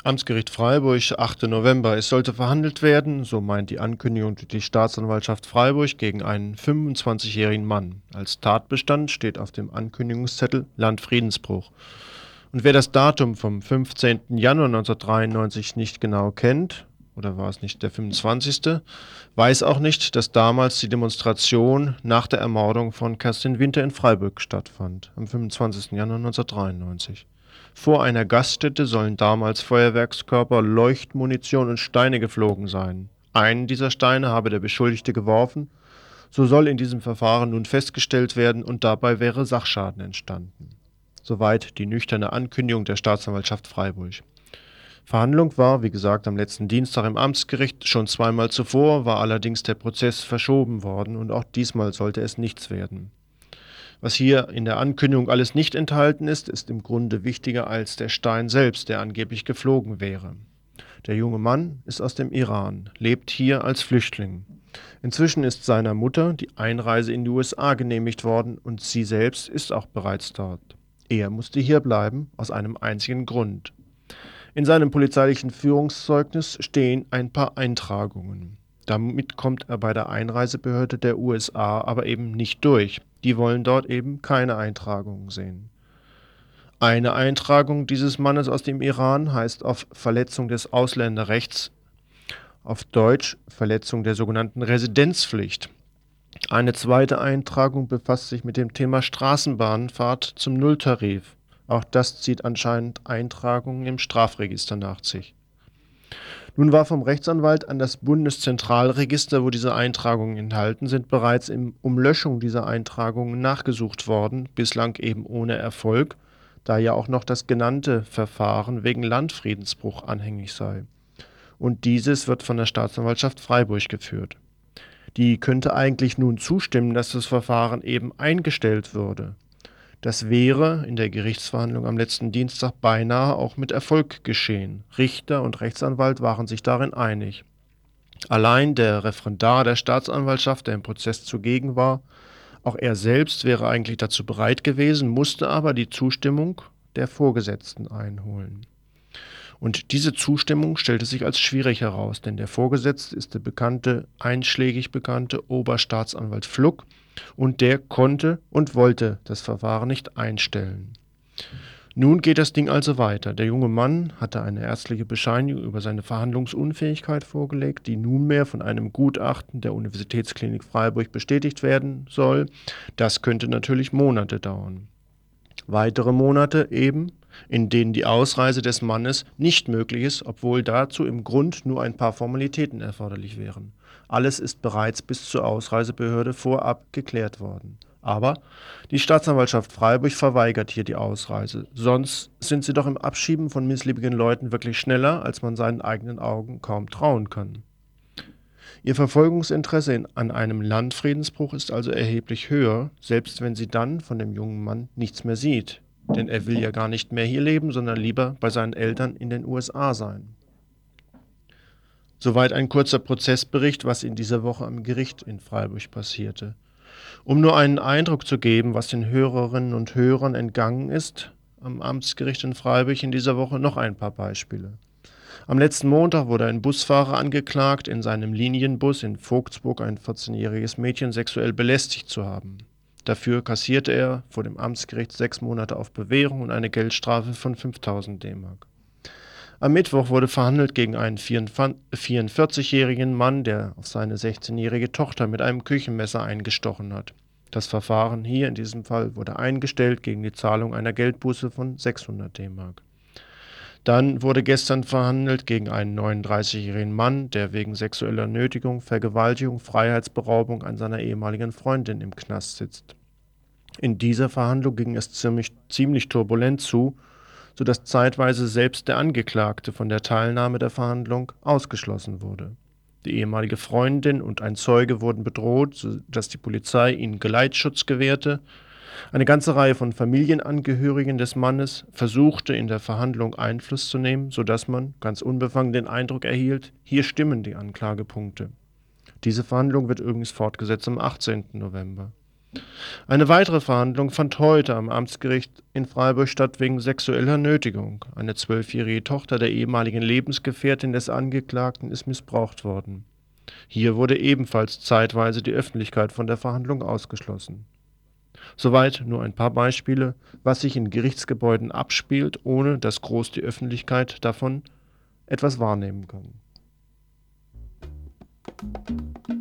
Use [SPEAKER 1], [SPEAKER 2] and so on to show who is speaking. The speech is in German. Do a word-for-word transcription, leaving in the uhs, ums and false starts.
[SPEAKER 1] Amtsgericht Freiburg, achter November. Es sollte verhandelt werden, so meint die Ankündigung durch die Staatsanwaltschaft Freiburg, gegen einen fünfundzwanzigjährigen Mann. Als Tatbestand steht auf dem Ankündigungszettel Landfriedensbruch. Und wer das Datum vom fünfzehnten Januar neunzehnhundertdreiundneunzig nicht genau kennt, oder war es nicht der fünfundzwanzigste., weiß auch nicht, dass damals die Demonstration nach der Ermordung von Kerstin Winter in Freiburg stattfand, am fünfundzwanzigsten Januar neunzehnhundertdreiundneunzig. Vor einer Gaststätte sollen damals Feuerwerkskörper, Leuchtmunition und Steine geflogen sein. Einen dieser Steine habe der Beschuldigte geworfen. So soll in diesem Verfahren nun festgestellt werden, und dabei wäre Sachschaden entstanden. Soweit die nüchterne Ankündigung der Staatsanwaltschaft Freiburg. Verhandlung war, wie gesagt, am letzten Dienstag im Amtsgericht. Schon zweimal zuvor war allerdings der Prozess verschoben worden, und auch diesmal sollte es nichts werden. Was hier in der Ankündigung alles nicht enthalten ist, ist im Grunde wichtiger als der Stein selbst, der angeblich geflogen wäre. Der junge Mann ist aus dem Iran, lebt hier als Flüchtling. Inzwischen ist seiner Mutter die Einreise in die U S A genehmigt worden, und sie selbst ist auch bereits dort. Er musste hier bleiben, aus einem einzigen Grund. In seinem polizeilichen Führungszeugnis stehen ein paar Eintragungen. Damit kommt er bei der Einreisebehörde der U S A aber eben nicht durch. Die wollen dort eben keine Eintragungen sehen. Eine Eintragung dieses Mannes aus dem Iran heißt auf Verletzung des Ausländerrechts, auf Deutsch Verletzung der sogenannten Residenzpflicht. Eine zweite Eintragung befasst sich mit dem Thema Straßenbahnfahrt zum Nulltarif. Auch das zieht anscheinend Eintragungen im Strafregister nach sich. Nun war vom Rechtsanwalt an das Bundeszentralregister, wo diese Eintragungen enthalten sind, bereits um Umlöschung dieser Eintragungen nachgesucht worden, bislang eben ohne Erfolg, da ja auch noch das genannte Verfahren wegen Landfriedensbruch anhängig sei. Und dieses wird von der Staatsanwaltschaft Freiburg geführt. Die könnte eigentlich nun zustimmen, dass das Verfahren eben eingestellt würde. Das wäre in der Gerichtsverhandlung am letzten Dienstag beinahe auch mit Erfolg geschehen. Richter und Rechtsanwalt waren sich darin einig. Allein der Referendar der Staatsanwaltschaft, der im Prozess zugegen war, auch er selbst wäre eigentlich dazu bereit gewesen, musste aber die Zustimmung der Vorgesetzten einholen. Und diese Zustimmung stellte sich als schwierig heraus, denn der Vorgesetzte ist der bekannte, einschlägig bekannte Oberstaatsanwalt Fluck, und der konnte und wollte das Verfahren nicht einstellen. Nun geht das Ding also weiter. Der junge Mann hatte eine ärztliche Bescheinigung über seine Verhandlungsunfähigkeit vorgelegt, die nunmehr von einem Gutachten der Universitätsklinik Freiburg bestätigt werden soll. Das könnte natürlich Monate dauern. Weitere Monate eben, in denen die Ausreise des Mannes nicht möglich ist, obwohl dazu im Grund nur ein paar Formalitäten erforderlich wären. Alles ist bereits bis zur Ausreisebehörde vorab geklärt worden. Aber die Staatsanwaltschaft Freiburg verweigert hier die Ausreise. Sonst sind sie doch im Abschieben von missliebigen Leuten wirklich schneller, als man seinen eigenen Augen kaum trauen kann. Ihr Verfolgungsinteresse in, an einem Landfriedensbruch ist also erheblich höher, selbst wenn sie dann von dem jungen Mann nichts mehr sieht. Denn er will ja gar nicht mehr hier leben, sondern lieber bei seinen Eltern in den U S A sein. Soweit ein kurzer Prozessbericht, was in dieser Woche am Gericht in Freiburg passierte. Um nur einen Eindruck zu geben, was den Hörerinnen und Hörern entgangen ist, am Amtsgericht in Freiburg in dieser Woche noch ein paar Beispiele. Am letzten Montag wurde ein Busfahrer angeklagt, in seinem Linienbus in Vogtsburg ein vierzehnjähriges Mädchen sexuell belästigt zu haben. Dafür kassierte er vor dem Amtsgericht sechs Monate auf Bewährung und eine Geldstrafe von fünftausend D-Mark. Am Mittwoch wurde verhandelt gegen einen vierundvierzigjährigen Mann, der auf seine sechzehnjährige Tochter mit einem Küchenmesser eingestochen hat. Das Verfahren hier in diesem Fall wurde eingestellt gegen die Zahlung einer Geldbuße von sechshundert D-Mark. Dann wurde gestern verhandelt gegen einen neununddreißigjährigen Mann, der wegen sexueller Nötigung, Vergewaltigung, Freiheitsberaubung an seiner ehemaligen Freundin im Knast sitzt. In dieser Verhandlung ging es ziemlich, ziemlich turbulent zu, sodass zeitweise selbst der Angeklagte von der Teilnahme der Verhandlung ausgeschlossen wurde. Die ehemalige Freundin und ein Zeuge wurden bedroht, sodass die Polizei ihnen Geleitschutz gewährte. Eine ganze Reihe von Familienangehörigen des Mannes versuchte in der Verhandlung Einfluss zu nehmen, sodass man ganz unbefangen den Eindruck erhielt, hier stimmen die Anklagepunkte. Diese Verhandlung wird übrigens fortgesetzt am achtzehnten November. Eine weitere Verhandlung fand heute am Amtsgericht in Freiburg statt wegen sexueller Nötigung. Eine zwölfjährige Tochter der ehemaligen Lebensgefährtin des Angeklagten ist missbraucht worden. Hier wurde ebenfalls zeitweise die Öffentlichkeit von der Verhandlung ausgeschlossen. Soweit nur ein paar Beispiele, was sich in Gerichtsgebäuden abspielt, ohne dass groß die Öffentlichkeit davon etwas wahrnehmen kann.